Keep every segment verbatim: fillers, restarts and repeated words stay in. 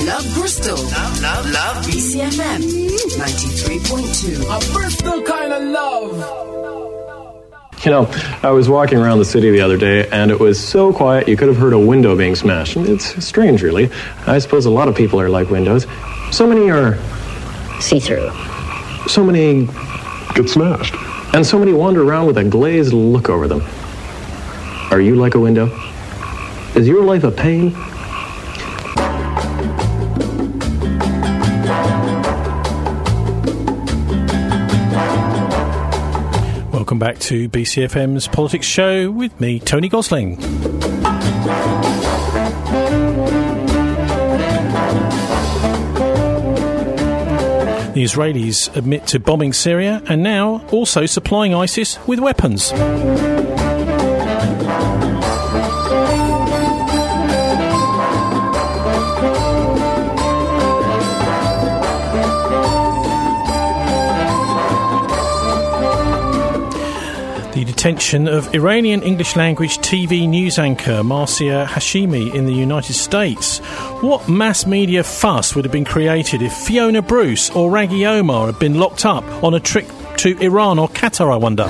Love Bristol. Love, love, love. B C F M ninety-three point two. A Bristol kind of love. You know, I was walking around the city the other day, and it was so quiet you could have heard a window being smashed. It's strange, really. I suppose a lot of people are like windows. So many are... see-through. So many... get smashed. And so many wander around with a glazed look over them. Are you like a window? Is your life a pain? Welcome back to B C F M's Politics Show with me, Tony Gosling. The Israelis admit to bombing Syria and now also supplying ISIS with weapons. The detention of Iranian English-language T V news anchor Marcia Hashimi in the United States. What mass media fuss would have been created if Fiona Bruce or Raggy Omar had been locked up on a trip to Iran or Qatar, I wonder?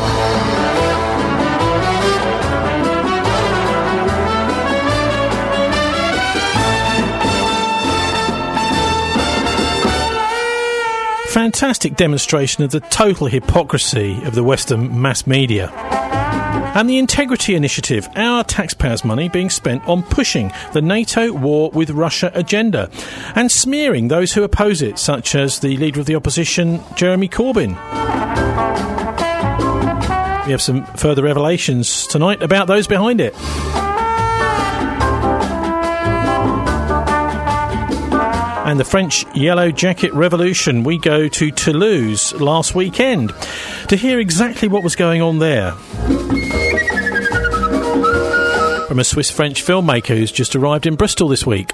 Fantastic demonstration of the total hypocrisy of the Western mass media. And the Integrity Initiative, our taxpayers' money being spent on pushing the NATO war with Russia agenda and smearing those who oppose it, such as the leader of the opposition, Jeremy Corbyn. We have some further revelations tonight about those behind it. And the French Yellow Jacket Revolution. We go to Toulouse last weekend to hear exactly what was going on there. From a Swiss-French filmmaker who's just arrived in Bristol this week.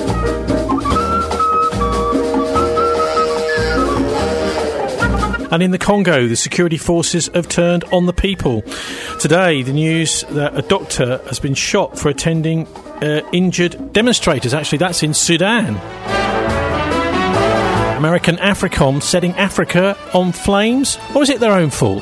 And in the Congo, the security forces have turned on the people. Today, the news that a doctor has been shot for attending uh, injured demonstrators. Actually, that's in Sudan. American AFRICOM setting Africa on flames? Or is it their own fault?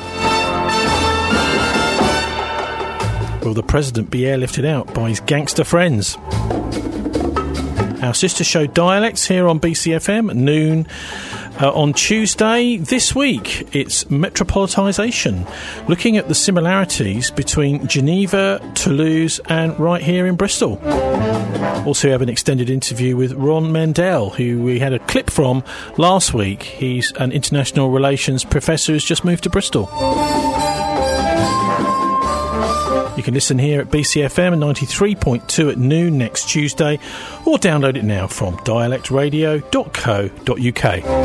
Will the president be airlifted out by his gangster friends? Our sister show Dialects here on B C F M at noon uh, on Tuesday. This week, it's Metropolitisation, looking at the similarities between Geneva, Toulouse and right here in Bristol. Also have an extended interview with Ron Mendel, who we had a clip from last week. He's an international relations professor who's just moved to Bristol. You can listen here at B C F M ninety-three point two at noon next Tuesday, or download it now from dialect radio dot co dot uk.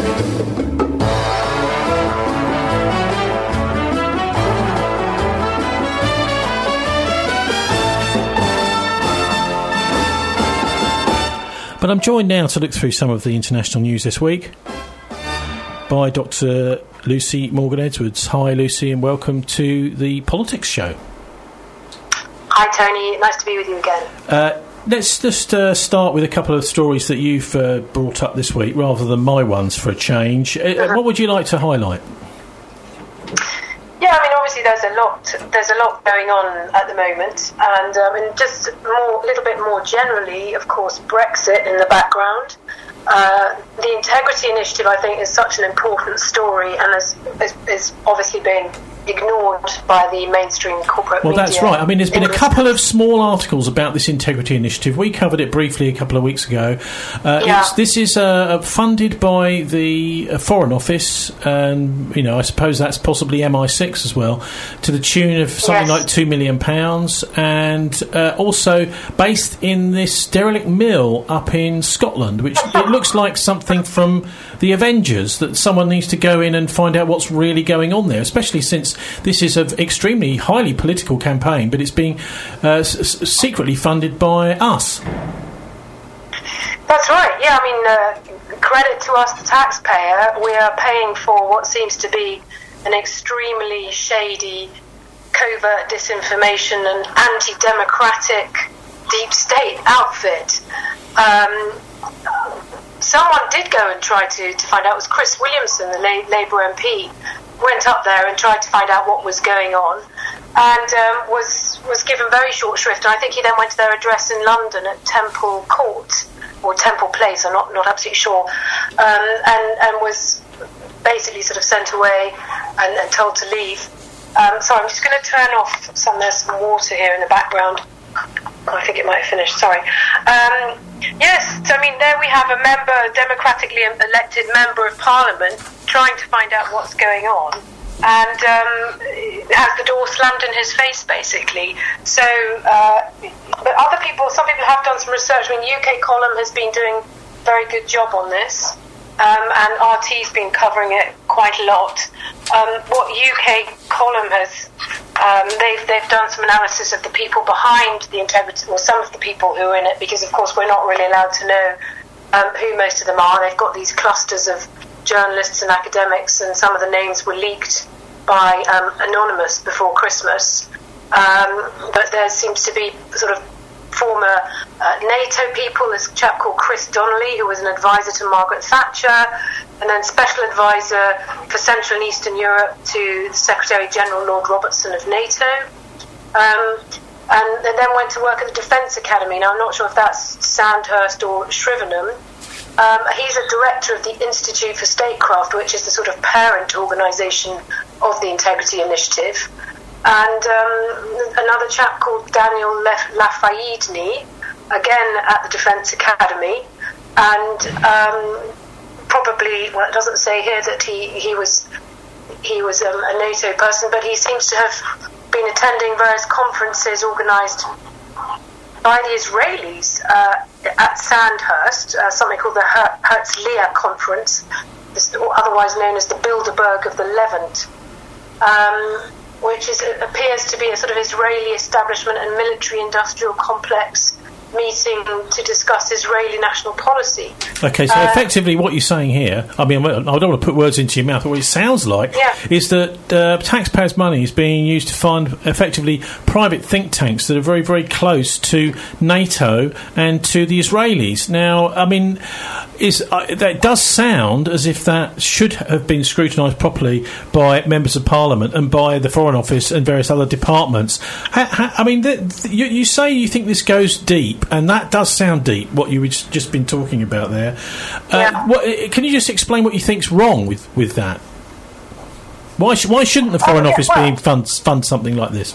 But I'm joined now to look through some of the international news this week by Doctor Lucy Morgan-Edwards. Hi, Lucy, and welcome to the Politics Show. Hi, Tony. Nice to be with you again. Uh, let's just uh, start with a couple of stories that you've uh, brought up this week, rather than my ones for a change. Uh, uh-huh. What would you like to highlight? Yeah, I mean, obviously there's a lot. There's a lot going on at the moment, and um, and just more, a little bit more generally, of course, Brexit in the background. Uh, the Integrity Initiative, I think, is such an important story, and has is, is obviously been ignored by the mainstream corporate well, media. Well, that's right. I mean, there's been a couple of small articles about this Integrity Initiative. We covered it briefly a couple of weeks ago. Uh, yeah. it's, this is uh, funded by the uh, Foreign Office, and, you know, I suppose that's possibly M I six as well, to the tune of something yes. like two million pounds, and uh, also based in this derelict mill up in Scotland, which it looks like something from the Avengers, that someone needs to go in and find out what's really going on there, especially since this is an extremely highly political campaign, but it's being uh, s- secretly funded by us. That's right, yeah, I mean, uh, credit to us, the taxpayer. We are paying for what seems to be an extremely shady, covert disinformation and anti-democratic deep state outfit. Um, someone did go and try to, to find out. It was Chris Williamson, the La- Labour M P, went up there and tried to find out what was going on, and um, was was given very short shrift. And I think he then went to their address in London at Temple Court, or Temple Place, I'm not, not absolutely sure, um, and, and was basically sort of sent away and, and told to leave. Um, so I'm just going to turn off some, there's some water here in the background. I think it might have finished, sorry. Um, yes, I mean, there we have a member, democratically elected member of Parliament, trying to find out what's going on, and um, has the door slammed in his face, basically. So, uh, but other people, some people have done some research. I mean, U K Column has been doing a very good job on this, um, and R T's been covering it quite a lot. Um, what U K Column has, um, they've, they've done some analysis of the people behind the integrity, or some of the people who are in it, because of course we're not really allowed to know um, who most of them are. They've got these clusters of journalists and academics, and some of the names were leaked by um, Anonymous before Christmas. Um, but there seems to be sort of former uh, NATO people. There's a chap called Chris Donnelly, who was an advisor to Margaret Thatcher, and then special advisor for Central and Eastern Europe to the Secretary-General Lord Robertson of NATO. Um, and, and then went to work at the Defence Academy. Now, I'm not sure if that's Sandhurst or Shrivenham. Um, he's a director of the Institute for Statecraft, which is the sort of parent organisation of the Integrity Initiative. And um, another chap called Daniel Lafayette, again at the Defence Academy, and um, probably, well, it doesn't say here that he, he was he was um, a NATO person, but he seems to have been attending various conferences organised by the Israelis uh, at Sandhurst, uh, something called the Her- Herzliya Conference, otherwise known as the Bilderberg of the Levant, um, which is, appears to be a sort of Israeli establishment and military-industrial complex meeting to discuss Israeli national policy. Okay, so uh, effectively what you're saying here, I mean, I don't want to put words into your mouth, but what it sounds like yeah. is that uh, taxpayers' money is being used to fund effectively private think tanks that are very, very close to NATO and to the Israelis. Now, I mean, is uh, that does sound as if that should have been scrutinised properly by members of Parliament and by the Foreign Office and various other departments. Ha, ha, I mean, the, the, you, you say you think this goes deep, and that does sound deep, what you've just been talking about there. Uh, yeah. what, can you just explain what you think's wrong with, with that? Why sh- why shouldn't the Foreign oh, yeah, Office well, be fund, fund something like this?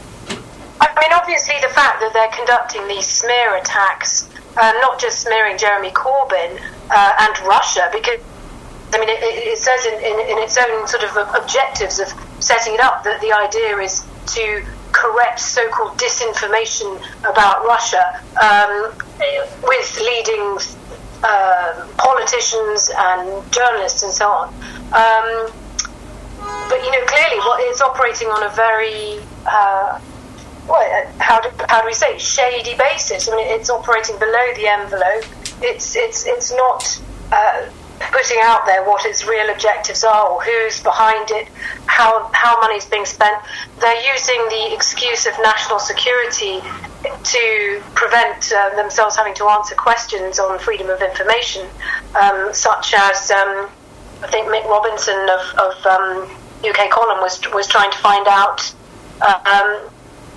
I mean, obviously the fact that they're conducting these smear attacks, uh, not just smearing Jeremy Corbyn uh, and Russia, because I mean, it, it says in, in, in its own sort of objectives of setting it up that the idea is to correct so-called disinformation about Russia um, with leading uh, politicians and journalists and so on. Um, but, you know, clearly what it's operating on a very, uh, well, how do, how do we say, shady basis. I mean, it's operating below the envelope. It's, it's, it's not... Uh, putting out there what its real objectives are, or who's behind it, how how money's being spent. They're using the excuse of national security to prevent uh, themselves having to answer questions on freedom of information, um, such as um, I think Mick Robinson of, of um, U K Column was was trying to find out. Um,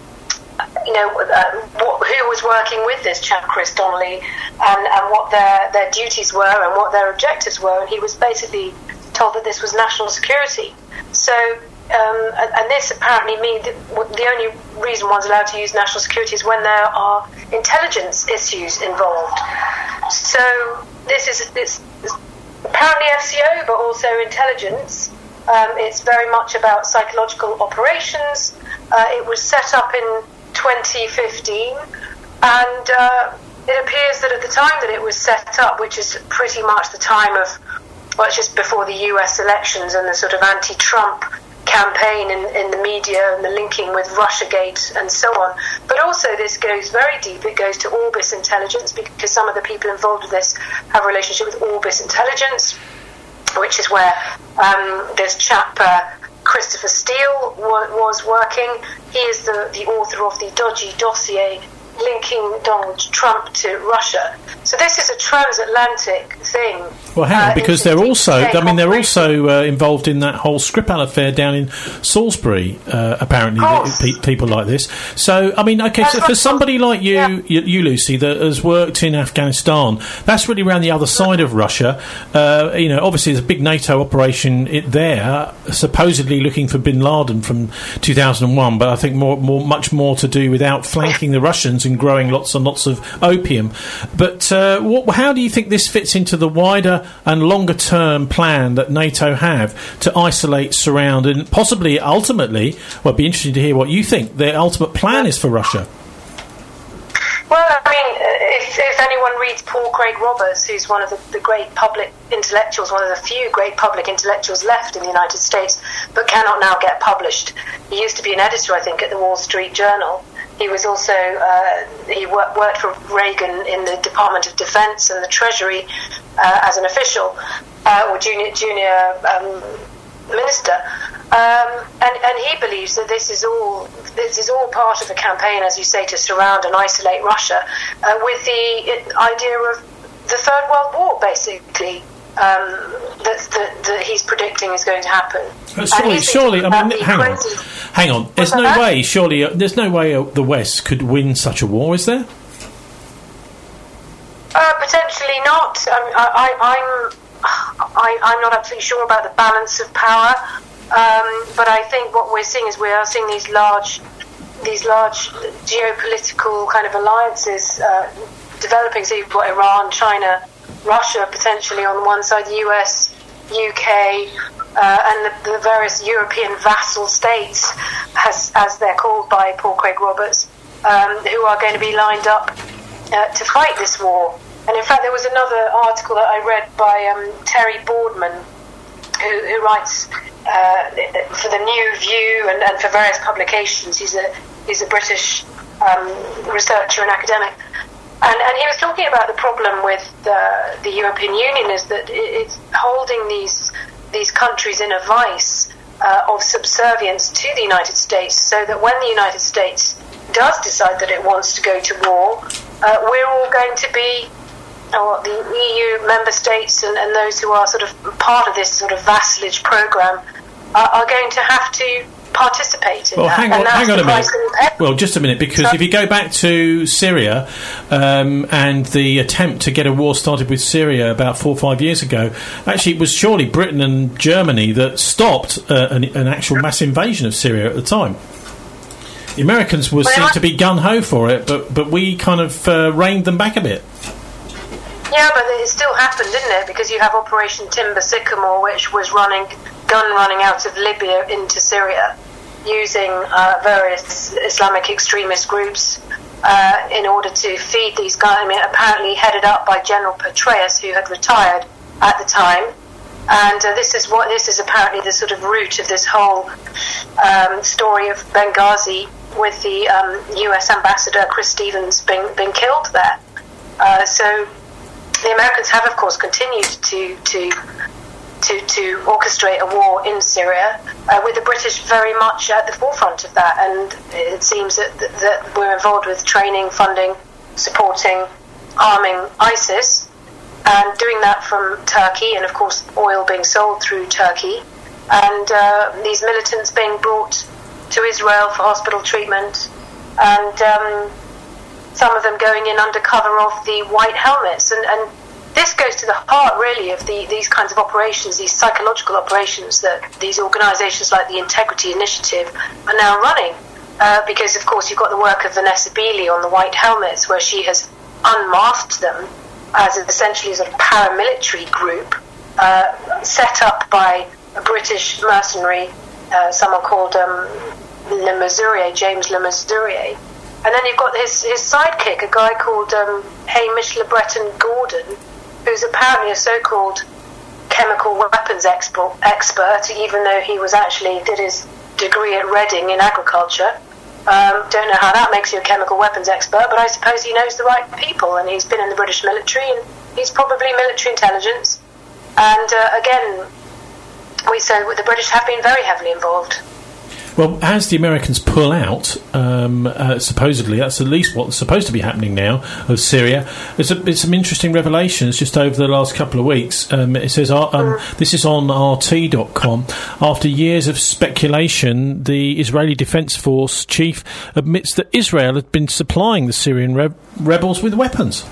you know, uh, what, who was working with this chap, Chris Donnelly, and, and what their, their duties were and what their objectives were, and he was basically told that this was national security. So, um, and, and this apparently means that the only reason one's allowed to use national security is when there are intelligence issues involved. So, this is it's, it's apparently F C O, but also intelligence. Um, it's very much about psychological operations. Uh, it was set up in twenty fifteen, and uh, it appears that at the time that it was set up, which is pretty much the time of, well, it's just before the U S elections and the sort of anti-Trump campaign in, in the media and the linking with Russiagate and so on. But also this goes very deep. It goes to Orbis Intelligence, because some of the people involved with this have a relationship with Orbis Intelligence, which is where um, this chap... Uh, Christopher Steele wa- was working. He is the, the author of the dodgy dossier linking Donald Trump to Russia. So this is a transatlantic thing. Well, hang on, uh, because they're also, I mean, they're also uh, involved in that whole Skripal affair down in Salisbury, uh, apparently, pe- people like this. So, I mean, okay, so for somebody like you, yeah. you, you, Lucy, that has worked in Afghanistan, that's really around the other side of Russia. Uh, you know, obviously there's a big NATO operation it, there, supposedly looking for bin Laden from two thousand one, but I think more, more, much more to do with outflanking the Russians and growing lots and lots of opium. But uh, what, how do you think this fits into the wider and longer term plan that NATO have to isolate, surround, and possibly ultimately, well, it'd be interesting to hear what you think their ultimate plan is for Russia? Well, I mean, if, if anyone reads Paul Craig Roberts, who's one of the, the great public intellectuals, one of the few great public intellectuals left in the United States, but cannot now get published. He used to be an editor, I think, at the Wall Street Journal. He was also, uh, he worked, worked for Reagan in the Department of Defense and the Treasury uh, as an official, uh, or junior, junior um, minister. Um, and, and he believes that this is all this is all part of a campaign, as you say, to surround and isolate Russia, uh, with the idea of the Third World War, basically. Um, that, that, that he's predicting is going to happen. But surely, surely, I mean, hang on, hang on. There's no way, surely, uh, there's no way uh, the West could win such a war, is there? Uh, potentially not. I, I, I'm, I, I'm not absolutely sure about the balance of power, um, but I think what we're seeing is we are seeing these large, these large geopolitical kind of alliances uh, developing. So you've got Iran, China, Russia potentially on one side, the U S, U K, uh, and the, the various European vassal states, as, as they're called by Paul Craig Roberts, um, who are going to be lined up uh, to fight this war. And in fact, there was another article that I read by um, Terry Boardman, who, who writes uh, for the New View and, and for various publications. He's a he's a British um, researcher and academic. And, and he was talking about the problem with uh, the European Union is that it's holding these these countries in a vice uh, of subservience to the United States, so that when the United States does decide that it wants to go to war, uh, we're all going to be, or the E U member states and, and those who are sort of part of this sort of vassalage program are, are going to have to participate in well, that. hang on, hang on a minute. Well, just a minute, because so, if you go back to Syria um, and the attempt to get a war started with Syria about four or five years ago, actually it was surely Britain and Germany that stopped uh, an, an actual mass invasion of Syria at the time. The Americans were well, seen to be gun-ho for it, but, but we kind of uh, reined them back a bit. Yeah, but it still happened, didn't it? Because you have Operation Timber Sycamore, which was running, gun running out of Libya into Syria, using uh, various Islamic extremist groups uh, in order to feed these guys. I mean, apparently headed up by General Petraeus, who had retired at the time. And uh, this is what this is apparently the sort of root of this whole um, story of Benghazi, with the um, U S ambassador Chris Stevens being being killed there. Uh, so. The Americans have, of course, continued to to to, to orchestrate a war in Syria, uh, with the British very much at the forefront of that. And it seems that, that, that we're involved with training, funding, supporting, arming ISIS, and doing that from Turkey, and of course oil being sold through Turkey, and uh, these militants being brought to Israel for hospital treatment, and um, some of them going in under cover of the white helmets. And, and this goes to the heart, really, of the, these kinds of operations, these psychological operations that these organisations like the Integrity Initiative are now running. Uh, because, of course, you've got the work of Vanessa Beeley on the white helmets, where she has unmasked them as essentially a sort of paramilitary group uh, set up by a British mercenary, uh, someone called um, Le Mesurier, James Le Mesurier. And then you've got his, his sidekick, a guy called um, Hamish Le Breton Gordon, who's apparently a so-called chemical weapons expert, expert, even though he was actually did his degree at Reading in agriculture. Um, don't know how that makes you a chemical weapons expert, but I suppose he knows the right people, and he's been in the British military, and he's probably military intelligence. And uh, again, we say the British have been very heavily involved. Well, as the Americans pull out, um, uh, supposedly, that's at least what's supposed to be happening now, of Syria, there's, a, there's some interesting revelations just over the last couple of weeks. Um, it says, uh, um, this is on R T dot com, after years of speculation, the Israeli Defence Force chief admits that Israel had been supplying the Syrian re- rebels with weapons.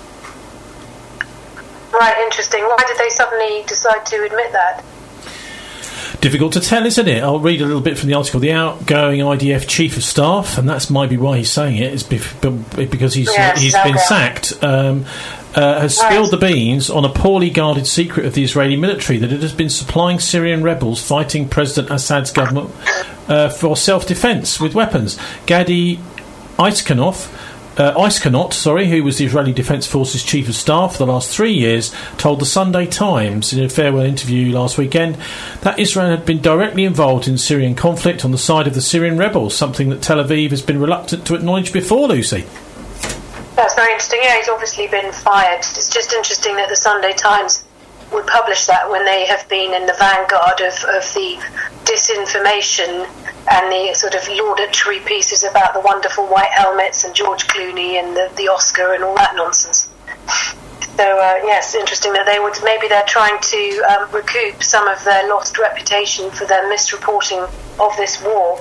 Right, interesting. Why did they suddenly decide to admit that? Difficult to tell, isn't it? I'll read a little bit from the article. The outgoing I D F chief of staff, and that's maybe why he's saying it, is because he's yes, he's okay. been sacked, um, uh, has right. spilled the beans on a poorly guarded secret of the Israeli military that it has been supplying Syrian rebels fighting President Assad's government uh, for self-defence with weapons. Gadi Eisenkot, Uh, Eisenkot, sorry, who was the Israeli Defence Forces Chief of Staff for the last three years, told the Sunday Times in a farewell interview last weekend that Israel had been directly involved in Syrian conflict on the side of the Syrian rebels, something that Tel Aviv has been reluctant to acknowledge before, Lucy. That's very interesting. Yeah, he's obviously been fired. It's just interesting that the Sunday Times would publish that when they have been in the vanguard of, of the disinformation and the sort of laudatory pieces about the wonderful white helmets and George Clooney and the, the Oscar and all that nonsense. So, uh, yes, interesting that they would, maybe they're trying to um, recoup some of their lost reputation for their misreporting of this war.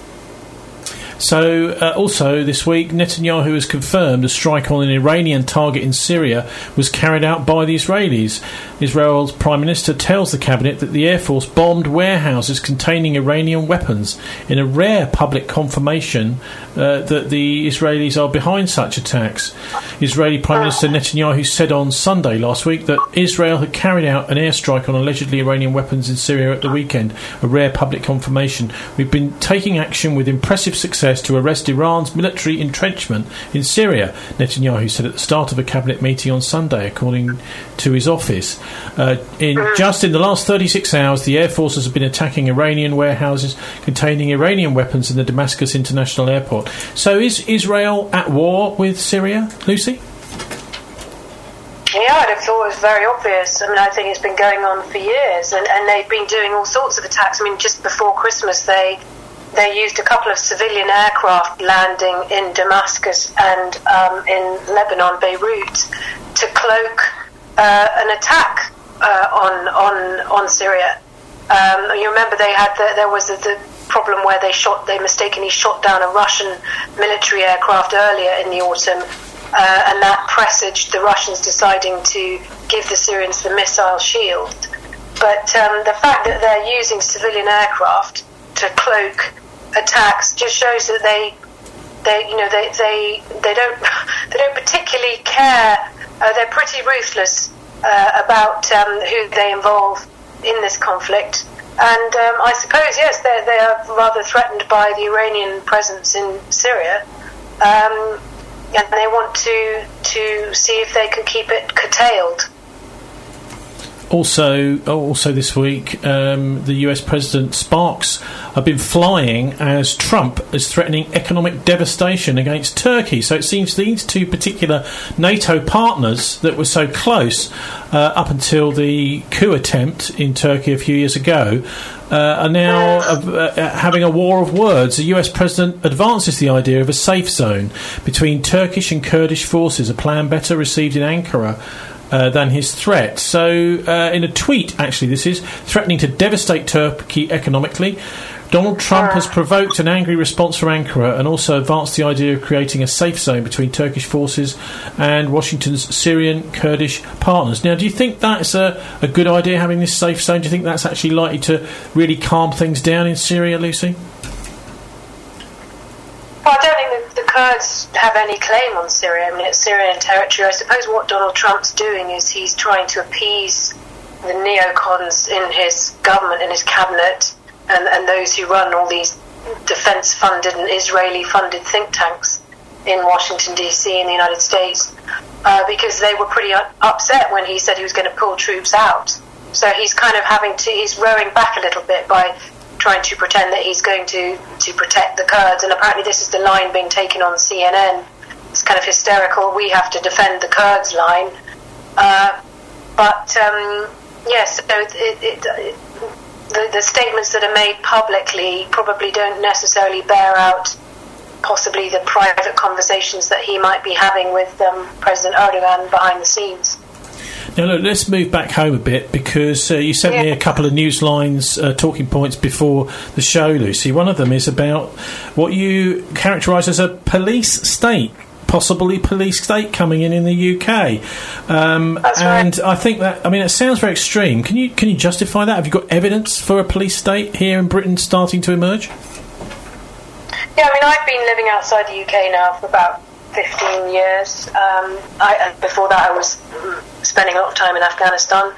So, uh, also this week, Netanyahu has confirmed a strike on an Iranian target in Syria was carried out by the Israelis. Israel's Prime Minister tells the cabinet that the Air Force bombed warehouses containing Iranian weapons in a rare public confirmation uh, that the Israelis are behind such attacks. Israeli Prime Minister Netanyahu said on Sunday last week that Israel had carried out an airstrike on allegedly Iranian weapons in Syria at the weekend, a rare public confirmation. We've been taking action with impressive success to arrest Iran's military entrenchment in Syria, Netanyahu said at the start of a cabinet meeting on Sunday, according to his office. Uh, in just in the last thirty-six hours, the air forces have been attacking Iranian warehouses containing Iranian weapons in the Damascus International Airport. So is Israel at war with Syria, Lucy? Yeah, I'd have thought it was very obvious. I mean, I think it's been going on for years, and, and they've been doing all sorts of attacks. I mean, just before Christmas, they they used a couple of civilian aircraft landing in Damascus and um, in Lebanon, Beirut, to cloak uh, an attack uh, on on on Syria. Um, you remember they had the, there was the, the problem where they shot they mistakenly shot down a Russian military aircraft earlier in the autumn, uh, and that presaged the Russians deciding to give the Syrians the missile shield. But um, the fact that they're using civilian aircraft to cloak attacks just shows that they, they, you know, they, they, they don't, they don't particularly care. Uh, they're pretty ruthless uh, about um, who they involve in this conflict. And um, I suppose, yes, they they are rather threatened by the Iranian presence in Syria, um, and they want to to see if they can keep it curtailed. Also, also this week, um, the U S President sparks have been flying as Trump is threatening economic devastation against Turkey. So it seems these two particular NATO partners that were so close uh, up until the coup attempt in Turkey a few years ago uh, are now uh, uh, having a war of words. The U S President advances the idea of a safe zone between Turkish and Kurdish forces, a plan better received in Ankara Uh, than his threat. So, uh, in a tweet, actually, this is threatening to devastate Turkey economically. Donald Trump has provoked an angry response from Ankara and also advanced the idea of creating a safe zone between Turkish forces and Washington's Syrian Kurdish partners. Now, do you think that's a, a good idea, having this safe zone? Do you think that's actually likely to really calm things down in Syria, Lucy? Well, I don't think that the Kurds have any claim on Syria. I mean, it's Syrian territory. I suppose what Donald Trump's doing is he's trying to appease the neocons in his government, in his cabinet, and, and those who run all these defence-funded and Israeli-funded think tanks in Washington, D C, in the United States, uh, because they were pretty u- upset when he said he was going to pull troops out. So he's kind of having to, he's rowing back a little bit by trying to pretend that he's going to, to protect the Kurds, and apparently this is the line being taken on C N N. It's kind of hysterical. We have to defend the Kurds line. Uh, but, um, yes, so it, it, it, the, the statements that are made publicly probably don't necessarily bear out possibly the private conversations that he might be having with um, President Erdogan behind the scenes. Now, look, let's move back home a bit, because uh, you sent yeah. me a couple of news lines, uh, talking points before the show, Lucy. One of them is about what you characterise as a police state, possibly police state coming in in the U K. Um, That's and right. I think that, I mean, it sounds very extreme. Can you can you justify that? Have you got evidence for a police state here in Britain starting to emerge? Yeah, I mean, I've been living outside the U K now for about fifteen years. Um, I, and before that, I was spending a lot of time in Afghanistan.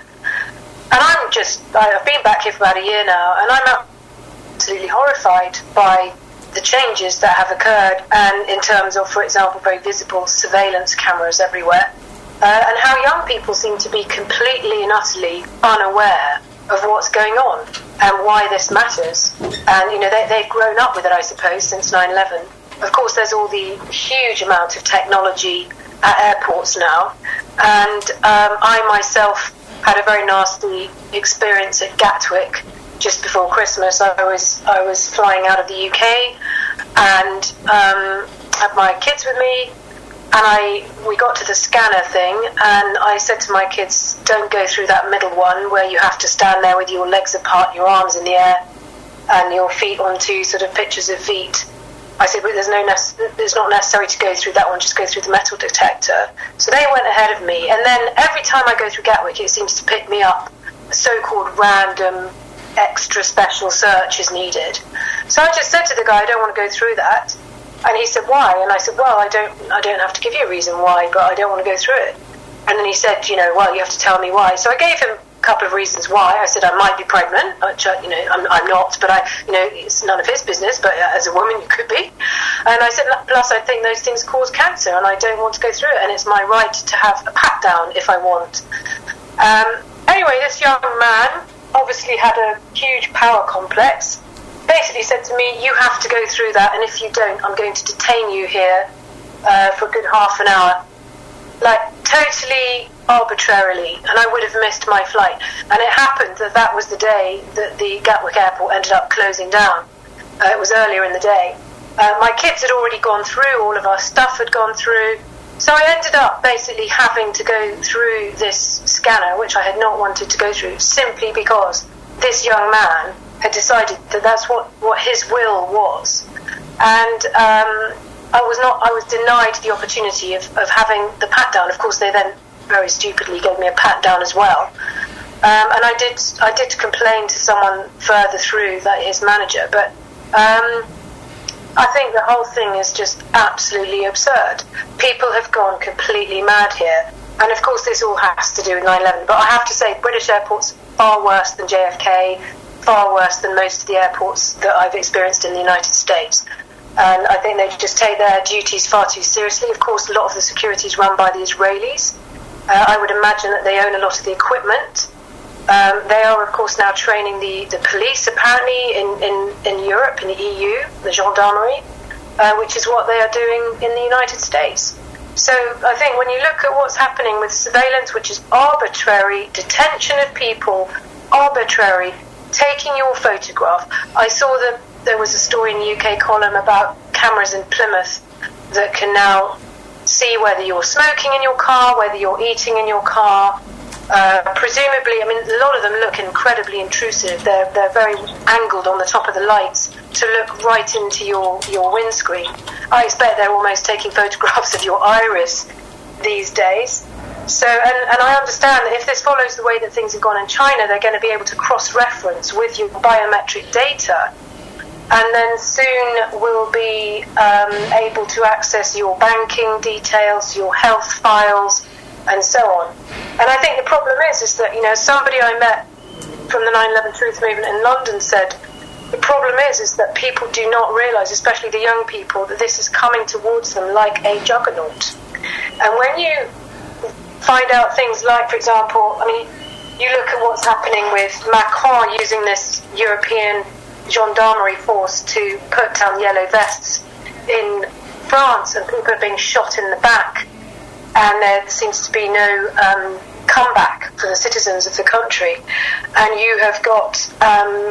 And I'm just, I've been back here for about a year now, and I'm absolutely horrified by the changes that have occurred, and in terms of, for example, very visible surveillance cameras everywhere, uh, and how young people seem to be completely and utterly unaware of what's going on and why this matters. And, you know, they, they've grown up with it, I suppose, since nine eleven. Of course, there's all the huge amount of technology at airports now, and um, I myself had a very nasty experience at Gatwick just before Christmas. I was I was flying out of the U K, and um, had my kids with me, and I we got to the scanner thing, and I said to my kids, "Don't go through that middle one where you have to stand there with your legs apart, your arms in the air, and your feet onto sort of pictures of feet." I said, but there's no nec- it's not necessary to go through that one, just go through the metal detector. So they went ahead of me, and then every time I go through Gatwick, it seems to pick me up. A so-called random extra special search is needed. So I just said to the guy, I don't want to go through that. And he said, why? And I said, well, I don't I don't have to give you a reason why, but I don't want to go through it. And then he said, you know, well, you have to tell me why. So I gave him a couple of reasons why. I said I might be pregnant, which I, you know, I'm, I'm not, but I, you know, it's none of his business, but as a woman you could be. And I said, plus I think those things cause cancer, and I don't want to go through it, and it's my right to have a pat down if I want. Um, anyway, this young man obviously had a huge power complex, basically said to me, you have to go through that, and if you don't, I'm going to detain you here uh, for a good half an hour. Like, totally arbitrarily, and I would have missed my flight. And it happened that that was the day that the Gatwick airport ended up closing down. Uh, it was earlier in the day. Uh, my kids had already gone through, all of our stuff had gone through, so I ended up basically having to go through this scanner, which I had not wanted to go through, simply because this young man had decided that that's what, what his will was. And um, I was not. I was denied the opportunity of, of having the pat down. Of course, they then very stupidly gave me a pat down as well. Um, and I did. I did complain to someone further through, that his manager. But um, I think the whole thing is just absolutely absurd. People have gone completely mad here. And of course, this all has to do with nine eleven. But I have to say, British airports far worse than J F K, far worse than most of the airports that I've experienced in the United States. And I think they just take their duties far too seriously. Of course, a lot of the security is run by the Israelis. Uh, I would imagine that they own a lot of the equipment. Um, they are, of course, now training the, the police, apparently, in, in, in Europe, in the E U, the gendarmerie, uh, which is what they are doing in the United States. So I think when you look at what's happening with surveillance, which is arbitrary, detention of people, arbitrary, taking your photograph. I saw that there was a story in the U K column about cameras in Plymouth that can now see whether you're smoking in your car, whether you're eating in your car. Uh, presumably, I mean, a lot of them look incredibly intrusive. They're they're very angled on the top of the lights to look right into your, your windscreen. I expect they're almost taking photographs of your iris these days. So, and, and I understand that if this follows the way that things have gone in China, they're going to be able to cross-reference with your biometric data, and then soon we'll be um, able to access your banking details, your health files, and so on. And I think the problem is, is that, you know, somebody I met from the nine eleven Truth Movement in London said, the problem is, is that people do not realise, especially the young people, that this is coming towards them like a juggernaut. And when you find out things like, for example, I mean, you look at what's happening with Macron using this European gendarmerie force to put down yellow vests in France, and people are being shot in the back, and there seems to be no um, comeback for and the citizens of the country. And you have got um,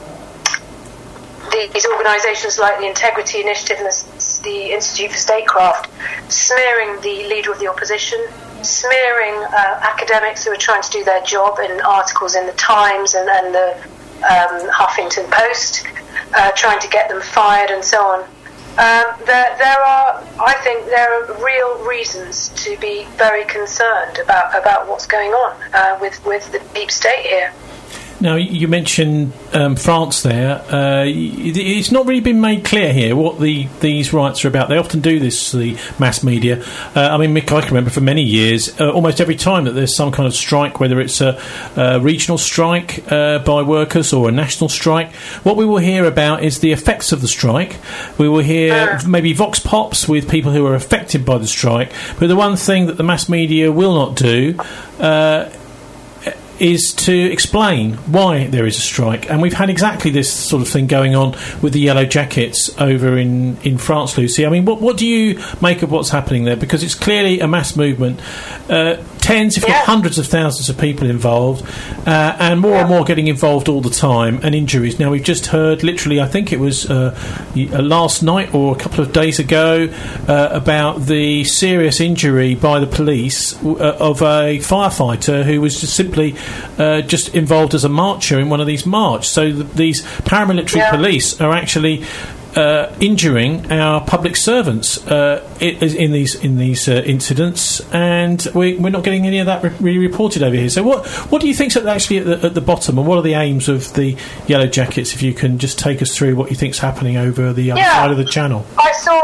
these organisations like the Integrity Initiative and the, the Institute for Statecraft smearing the leader of the opposition, smearing uh, academics who are trying to do their job in articles in the Times and, and the um, Huffington Post, uh, trying to get them fired and so on. Um, there, there are, I think, there are real reasons to be very concerned about, about what's going on uh, with, with the deep state here. Now, you mentioned um, France there. Uh, it's not really been made clear here what the these rights are about. They often do this, the mass media. Uh, I mean, Mick, I can remember for many years, uh, almost every time that there's some kind of strike, whether it's a, a regional strike uh, by workers or a national strike, what we will hear about is the effects of the strike. We will hear maybe vox pops with people who are affected by the strike. But the one thing that the mass media will not do uh, is to explain why there is a strike. And we've had exactly this sort of thing going on with the Yellow Jackets over in, in France, Lucy. I mean, what, what do you make of what's happening there? Because it's clearly a mass movement. Uh, tens, if not yeah. hundreds of thousands of people involved, uh, and more yeah. and more getting involved all the time, and injuries. Now, we've just heard, literally, I think it was uh, last night or a couple of days ago, uh, about the serious injury by the police uh, of a firefighter who was just simply uh, just involved as a marcher in one of these marches. So th- these paramilitary yeah. police are actually Uh, injuring our public servants uh, in these in these uh, incidents, and we, we're not getting any of that re- really reported over here. So, what what do you think's actually at the, at the bottom, and what are the aims of the Yellow Jackets? If you can just take us through what you think's happening over the other yeah. side of the channel. I saw.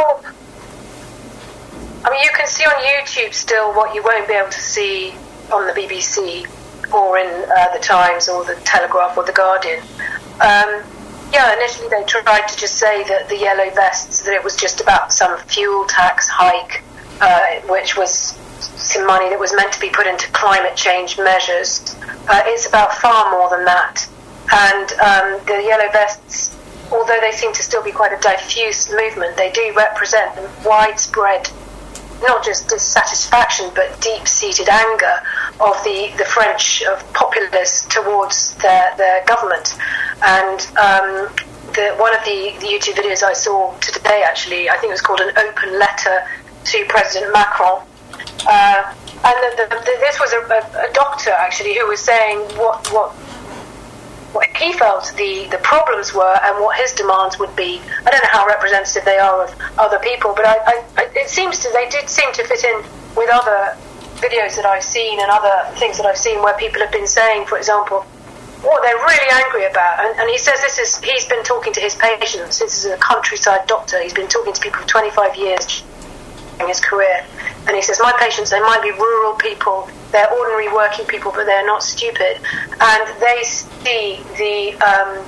I mean, you can see on YouTube still what you won't be able to see on the B B C or in uh, the Times or the Telegraph or the Guardian. Um, Yeah, initially they tried to just say that the yellow vests, that it was just about some fuel tax hike, uh, which was some money that was meant to be put into climate change measures. Uh, it's about far more than that. And um, the yellow vests, although they seem to still be quite a diffuse movement, they do represent widespread, not just dissatisfaction, but deep-seated anger of the, the French of populace towards their, their government. And um, the, one of the, the YouTube videos I saw today, actually, I think it was called An Open Letter to President Macron. Uh, and the, the, the, this was a, a, a doctor, actually, who was saying what what what he felt the, the problems were and what his demands would be. I don't know how representative they are of other people, but I, I, it seems to they did seem to fit in with other videos that I've seen and other things that I've seen where people have been saying, for example, what they're really angry about. And, and he says this is he's been talking to his patients. This is a countryside doctor. He's been talking to people for twenty-five years in his career. And he says, my patients, they might be rural people, they're ordinary working people, but they're not stupid. And they see the, um,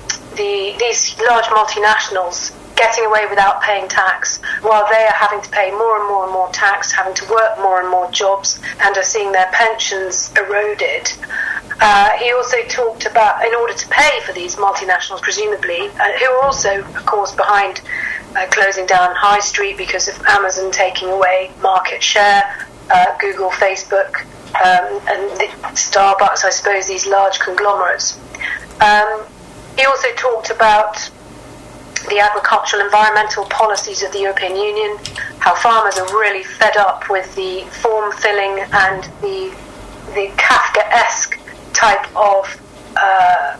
the these large multinationals getting away without paying tax, while they are having to pay more and more and more tax, having to work more and more jobs, and are seeing their pensions eroded. Uh, he also talked about, in order to pay for these multinationals, presumably, uh, who are also, of course, behind uh, closing down High Street because of Amazon taking away market share, uh, Google, Facebook, um, and the Starbucks, I suppose, these large conglomerates. Um, he also talked about the agricultural environmental policies of the European Union, how farmers are really fed up with the form filling and the the Kafkaesque type of uh,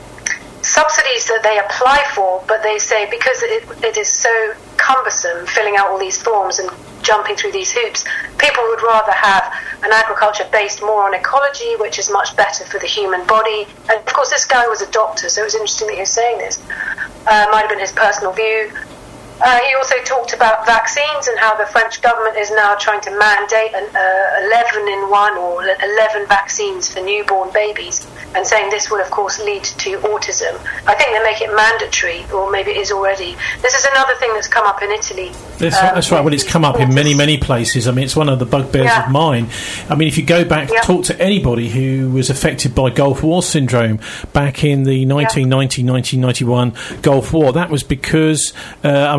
subsidies that they apply for, but they say because it, it is so cumbersome filling out all these forms and jumping through these hoops, people would rather have an agriculture based more on ecology, which is much better for the human body. And of course this guy was a doctor, so it was interesting that he was saying this. Uh, might have been his personal view. Uh, he also talked about vaccines and how the French government is now trying to mandate an uh, eleven in one or eleven vaccines for newborn babies, and saying this will, of course, lead to autism. I think they make it mandatory, or maybe it is already. This is another thing that's come up in Italy. That's, um, that's right. Well, it's come up in many, many places. I mean, it's one of the bugbears yeah. of mine. I mean, if you go back, yeah. talk to anybody who was affected by Gulf War syndrome back in the nineteen ninety, nineteen ninety-one Gulf War, that was because, uh, I mean,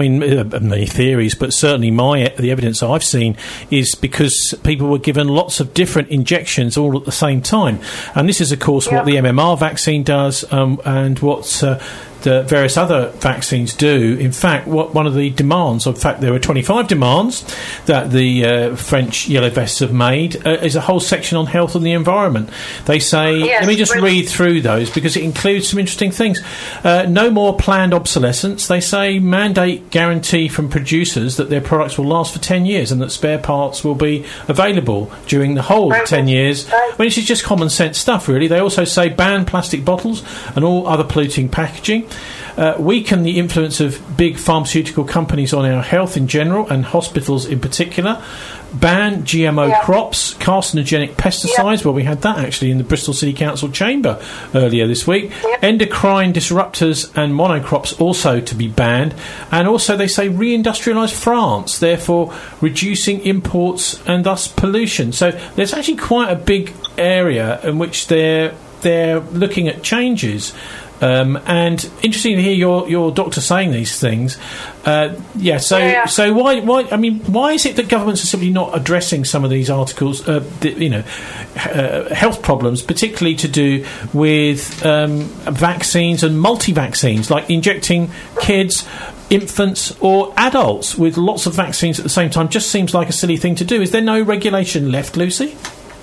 mean, uh, many theories, but certainly my the evidence I've seen is because people were given lots of different injections all at the same time. And this is, of course, yeah. what the M M R vaccine does um, and what uh, the various other vaccines do. In fact, what one of the demands, in fact, there were twenty-five demands that the uh, French Yellow Vests have made, uh, is a whole section on health and the environment. They say, yes, let me just really read through those because it includes some interesting things. Uh, no more planned obsolescence. They say mandate guarantee from producers that their products will last for ten years and that spare parts will be available during the whole right. ten years. Right. I mean, this is just common sense stuff, really. They also say ban plastic bottles and all other polluting packaging. Uh, weaken the influence of big pharmaceutical companies on our health in general and hospitals in particular. Ban G M O yeah. crops, carcinogenic pesticides. Yeah. Well, we had that actually in the Bristol City Council chamber earlier this week. Yeah. Endocrine disruptors and monocrops also to be banned. And also they say reindustrialise France, therefore reducing imports and thus pollution. So there's actually quite a big area in which they're they're looking at changes. Um, and interesting to hear your, your doctor saying these things. Uh, yeah, so yeah. so why why I mean why is it that governments are simply not addressing some of these articles? Uh, the, you know, uh, health problems, particularly to do with um, vaccines and multi-vaccines, like injecting kids, infants, or adults with lots of vaccines at the same time. Just seems like a silly thing to do. Is there no regulation left, Lucy?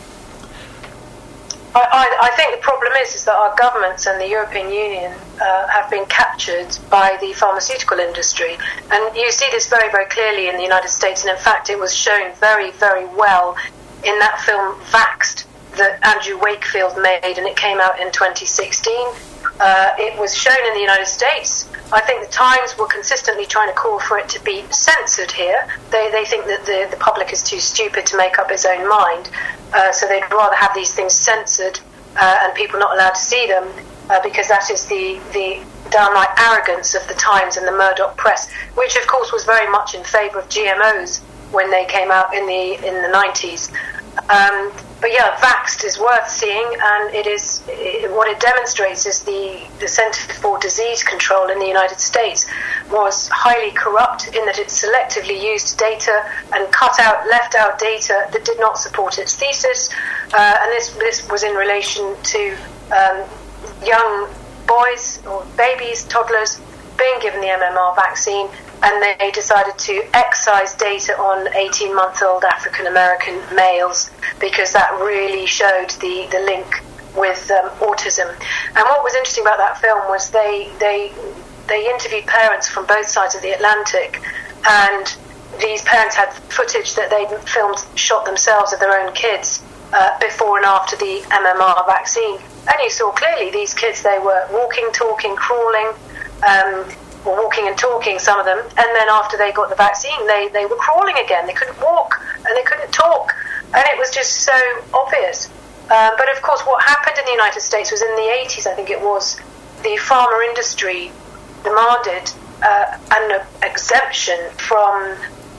I, I, I think the problem is, is that our governments and the European Union uh, have been captured by the pharmaceutical industry. And you see this very, very clearly in the United States. And in fact, it was shown very, very well in that film Vaxxed that Andrew Wakefield made, and it came out in twenty sixteen. Uh, it was shown in the United States. I think the Times were consistently trying to call for it to be censored here. They they think that the, the public is too stupid to make up its own mind, uh, so they'd rather have these things censored uh, and people not allowed to see them, uh, because that is the, the downright arrogance of the Times and the Murdoch press, which of course was very much in favour of G M Os when they came out in the in the nineties. Um, but yeah, Vaxxed is worth seeing, and it is it, what it demonstrates is the, the Centre for Disease Control in the United States was highly corrupt in that it selectively used data and cut out, left out data that did not support its thesis, uh, and this this was in relation to um, young boys or babies, toddlers, being given the M M R vaccine, and they decided to excise data on eighteen-month-old African-American males because that really showed the, the link with um, autism. And what was interesting about that film was they, they, they interviewed parents from both sides of the Atlantic, and these parents had footage that they'd filmed, shot themselves of their own kids uh, before and after the M M R vaccine. And you saw clearly these kids, they were walking, talking, crawling, um, or walking and talking, some of them, and then after they got the vaccine, they, they were crawling again. They couldn't walk and they couldn't talk, and it was just so obvious. Uh, but of course, what happened in the United States was in the eighties, I think it was, the pharma industry demanded uh, an exemption from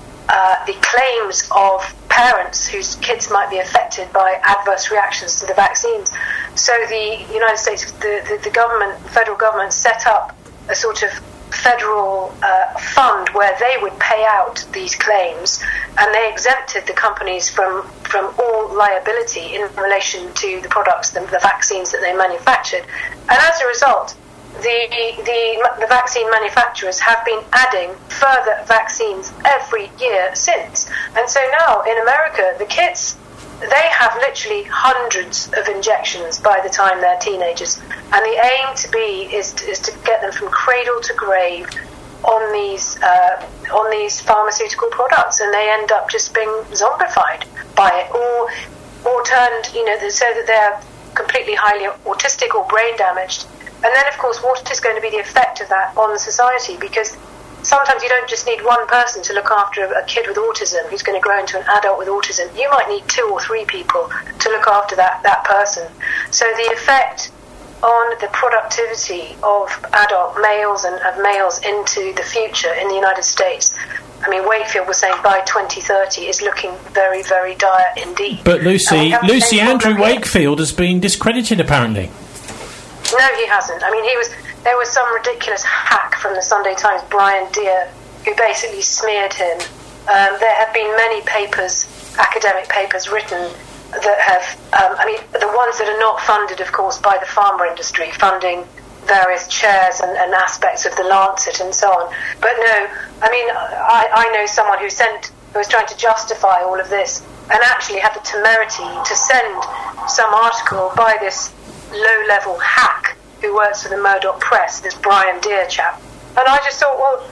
uh, the claims of parents whose kids might be affected by adverse reactions to the vaccines. So the United States, the, the, the government, federal government, set up a sort of federal uh, fund where they would pay out these claims, and they exempted the companies from, from all liability in relation to the products, the, the vaccines that they manufactured. And as a result, the, the, the vaccine manufacturers have been adding further vaccines every year since. And so now in America, the kids, they have literally hundreds of injections by the time they're teenagers, and the aim to be is to, is to get them from cradle to grave on these uh, on these pharmaceutical products, and they end up just being zombified by it, or or turned, you know, so that they're completely highly autistic or brain damaged. And then, of course, what is going to be the effect of that on society? Because sometimes you don't just need one person to look after a kid with autism who's going to grow into an adult with autism. You might need two or three people to look after that, that person. So the effect on the productivity of adult males and of males into the future in the United States, I mean, Wakefield was saying by twenty thirty is looking very, very dire indeed. But Lucy, Lucy Andrew Wakefield has been discredited apparently. No, he hasn't. I mean, he was... There was some ridiculous hack from the Sunday Times, Brian Deer, who basically smeared him. Um, there have been many papers, academic papers written that have, um, I mean, the ones that are not funded, of course, by the pharma industry, funding various chairs and, and aspects of the Lancet and so on. But no, I mean, I, I know someone who sent, who was trying to justify all of this and actually had the temerity to send some article by this low-level hack who works for the Murdoch Press, this Brian Deere chap. And I just thought, well,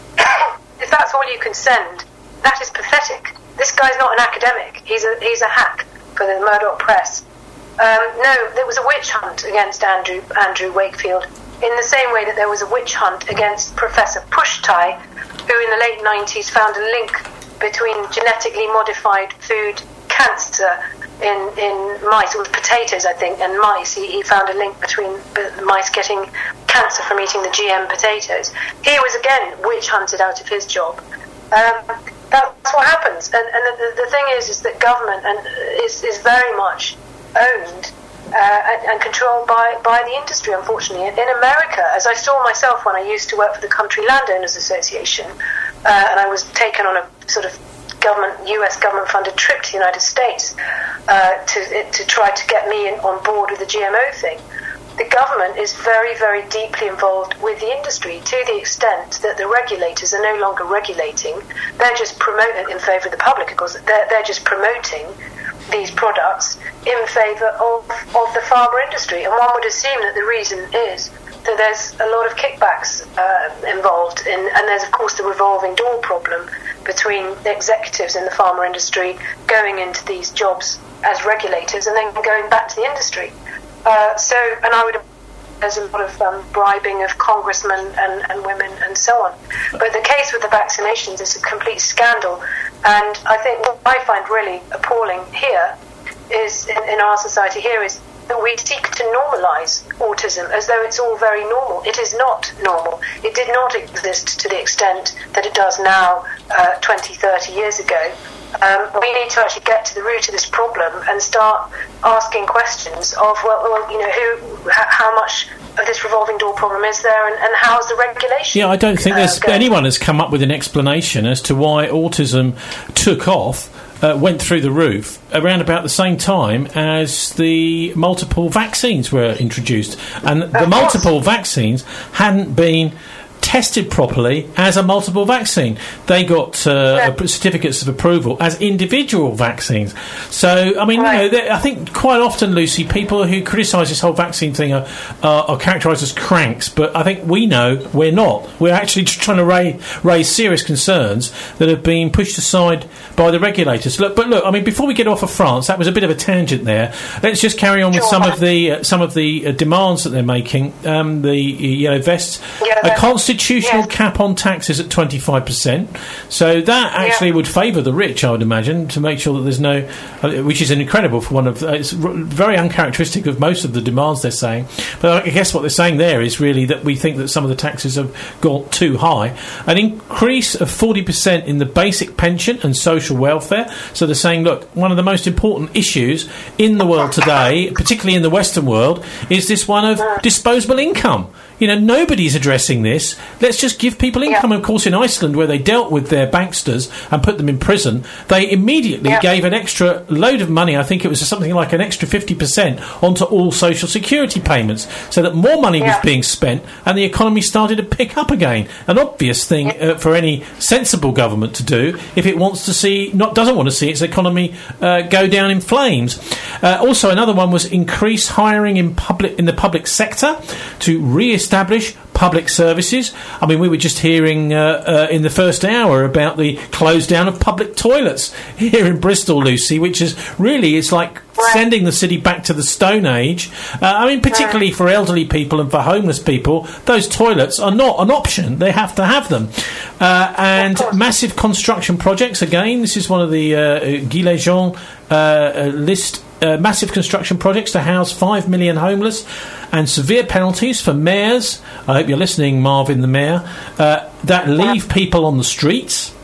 if that's all you can send, that is pathetic. This guy's not an academic. He's a he's a hack for the Murdoch Press. Um, no, there was a witch hunt against Andrew Andrew Wakefield, in the same way that there was a witch hunt against Professor Pushtai, who in the late nineties found a link between genetically modified food cancer in, in mice, or potatoes, I think, and mice. He, he found a link between the mice getting cancer from eating the G M potatoes. He was, again, witch hunted out of his job. Um, that's what happens. And, and the, the thing is, is that government and is, is very much owned uh, and, and controlled by, by the industry, unfortunately. In America, as I saw myself when I used to work for the Country Landowners Association, uh, and I was taken on a sort of government, U S government-funded trip to the United States uh, to to try to get me in, on board with the G M O thing. The government is very, very deeply involved with the industry to the extent that the regulators are no longer regulating. They're just promoting in favour of the public, of course. They're, they're just promoting these products in favour of, of the pharma industry. And one would assume that the reason is that there's a lot of kickbacks uh, involved, in, and there's, of course, the revolving door problem between the executives in the pharma industry going into these jobs as regulators and then going back to the industry. Uh, so, and I would, there's a lot of um, bribing of congressmen and, and women and so on. But the case with the vaccinations is a complete scandal. And I think what I find really appalling here is, in, in our society here, is that we seek to normalise autism as though it's all very normal. It is not normal. It did not exist to the extent that it does now, uh, twenty, thirty years ago. Um, we need to actually get to the root of this problem and start asking questions of, well, well you know, who, h- how much of this revolving door problem is there, and, and how's the regulation? Yeah, I don't think there's uh, anyone has come up with an explanation as to why autism took off, uh, went through the roof around about the same time as the multiple vaccines were introduced, and the multiple vaccines hadn't been tested properly as a multiple vaccine. They got uh, yeah. certificates of approval as individual vaccines. So, I mean, right. you know, I think quite often, Lucy, people who criticise this whole vaccine thing are, are, are characterised as cranks, but I think we know we're not. We're actually trying to raise, raise serious concerns that have been pushed aside by the regulators. Look, but look, I mean, before we get off of France, that was a bit of a tangent there. Let's just carry on with some of the uh, some of the uh, demands that they're making. Um, the yellow vests, yeah, a constitutional yes. cap on taxes at twenty-five percent. So that actually yeah. would favour the rich, I would imagine, to make sure that there's no, uh, which is incredible for one of, uh, it's r- very uncharacteristic of most of the demands they're saying. But I guess what they're saying there is really that we think that some of the taxes have got too high. An increase of forty percent in the basic pension and social welfare. So they're saying, look, one of the most important issues in the world today, particularly in the Western world, is this one of disposable income. You know, nobody's addressing this. Let's just give people income. Yeah. Of course, in Iceland, where they dealt with their banksters and put them in prison, they immediately yeah. gave an extra load of money. I think it was something like an extra fifty percent onto all social security payments, so that more money yeah. was being spent and the economy started to pick up again. An obvious thing yeah. uh, for any sensible government to do if it wants to see, not doesn't want to see its economy uh, go down in flames. Uh, also, another one was increase hiring in public in the public sector to re-establish Establish public services. I mean, we were just hearing uh, uh, in the first hour about the close down of public toilets here in Bristol, Lucy, which is really, it's like sending the city back to the Stone Age. Uh, I mean, particularly for elderly people and for homeless people, those toilets are not an option. They have to have them. Uh, and massive construction projects, again, this is one of the uh, Guy Lejean uh, list. Uh, massive construction projects to house five million homeless, and severe penalties for mayors. I hope you're listening, Marvin the Mayor, uh, that leave people on the streets.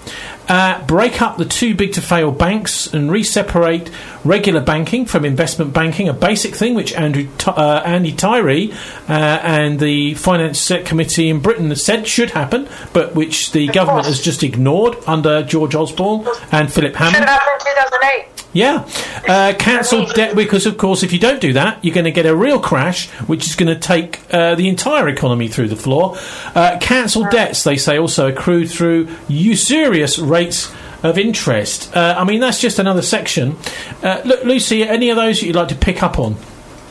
Uh, break up the too big to fail banks and re-separate regular banking from investment banking, a basic thing which Andrew uh, Andy Tyree uh, and the Finance Committee in Britain has said should happen, but which the of government course. has just ignored under George Osborne and Philip Hammond. Should have happened in two thousand eight. Yeah, uh, cancel debt, because of course if you don't do that you're going to get a real crash which is going to take uh, the entire economy through the floor. Uh, cancel debts, they say, also accrued through usurious rates of interest. Uh, I mean, that's just another section. Uh, look, Lucy, any of those that you'd like to pick up on?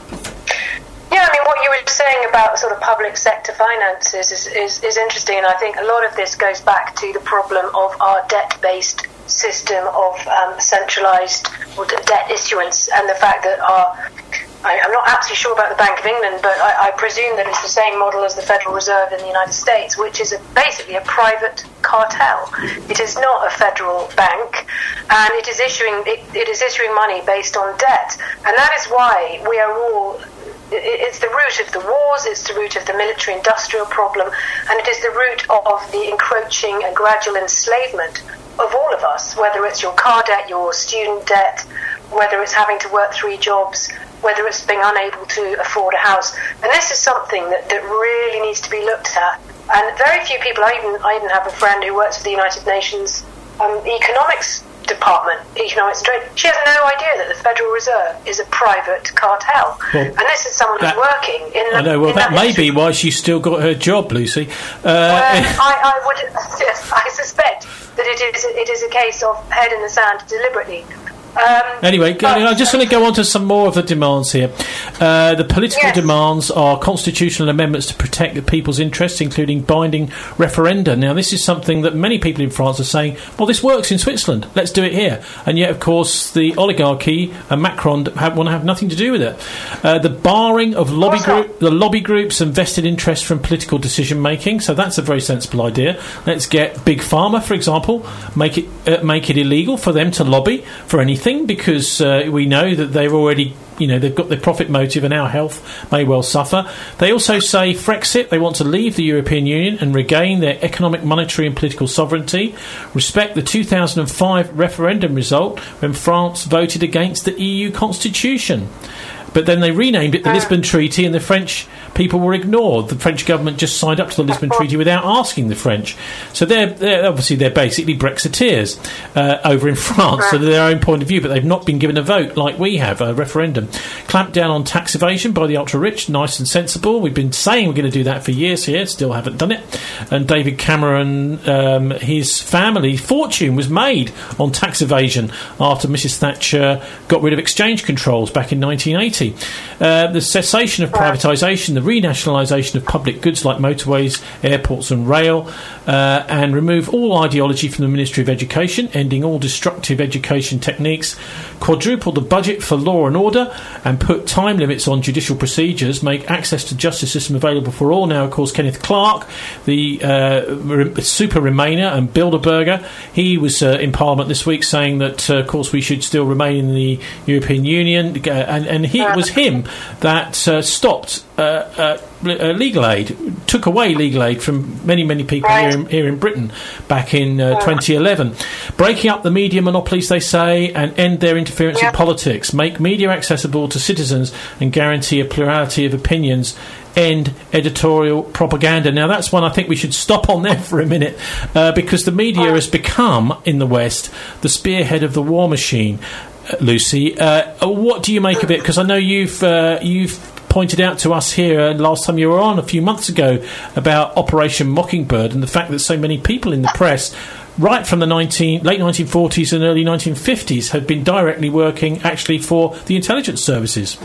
Yeah, I mean, what you were saying about sort of public sector finances is, is, is interesting, and I think a lot of this goes back to the problem of our debt-based system of um, centralised debt issuance, and the fact that our, I, I'm not absolutely sure about the Bank of England, but I, I presume that it's the same model as the Federal Reserve in the United States, which is a, basically a private cartel. It is not a federal bank, and it is issuing it, it is issuing money based on debt, and that is why we are all. It's the root of the wars, it's the root of the military-industrial problem, and it is the root of the encroaching and gradual enslavement of all of us, whether it's your car debt, your student debt, whether it's having to work three jobs, whether it's being unable to afford a house. And this is something that, that really needs to be looked at. And very few people, I even, I even have a friend who works for the United Nations um, Economics Department, Economics and Trade. She has no idea that the Federal Reserve is a private cartel. Well, and this is someone who's working in the, I know, well, in that, that may industry. be why she's still got her job, Lucy. Uh, well, I, I would, yes, I suspect that it is, it is a case of head in the sand deliberately. Um, anyway, go, I'm just going to go on to some more of the demands here. Uh, the political yes. demands are constitutional amendments to protect the people's interests, including binding referenda. Now, this is something that many people in France are saying, well, this works in Switzerland, let's do it here. And yet, of course, the oligarchy and Macron have, want to have nothing to do with it. Uh, the barring of lobby group, the lobby groups and vested interest from political decision-making, so that's a very sensible idea. Let's get Big Pharma, for example, make it, uh, make it illegal for them to lobby for anything, because uh, we know that they've already, you know, they've got their profit motive and our health may well suffer. They also say Frexit, they want to leave the European Union and regain their economic, monetary and political sovereignty, respect the two thousand five referendum result when France voted against the E U constitution. But then they renamed it the Lisbon Treaty, and the French people were ignored. The French government just signed up to the Lisbon Treaty without asking the French. So they're, they're obviously they're basically Brexiteers uh, over in France, so they're their own point of view, but they've not been given a vote like we have, a referendum. Clamp down on tax evasion by the ultra-rich, nice and sensible. We've been saying we're going to do that for years here, still haven't done it. And David Cameron, um, his family fortune was made on tax evasion after Missus Thatcher got rid of exchange controls back in nineteen eighty. Uh, the cessation of privatisation, the renationalisation of public goods like motorways, airports and rail, uh, and remove all ideology from the Ministry of Education, ending all destructive education techniques, quadruple the budget for law and order, and put time limits on judicial procedures, make access to justice system available for all. Now, of course, Kenneth Clarke, the uh, super Remainer and Bilderberger, he was uh, in Parliament this week saying that, uh, of course, we should still remain in the European Union, uh, and, and he, it was him that uh, stopped uh, uh, legal aid, took away legal aid from many, many people right. here, in, here in Britain back in uh, twenty eleven. Breaking up the media monopolies, they say, and end their interference yeah. in politics, make media accessible to citizens and guarantee a plurality of opinions, end editorial propaganda. Now, that's one I think we should stop on there for a minute, uh, because the media has become, in the West, the spearhead of the war machine. Uh, Lucy, uh, what do you make of it? Because I know you've uh, you've pointed out to us here uh, last time you were on a few months ago about Operation Mockingbird and the fact that so many people in the press, right from the nineteen, late nineteen forties and early nineteen fifties, had been directly working actually for the intelligence services.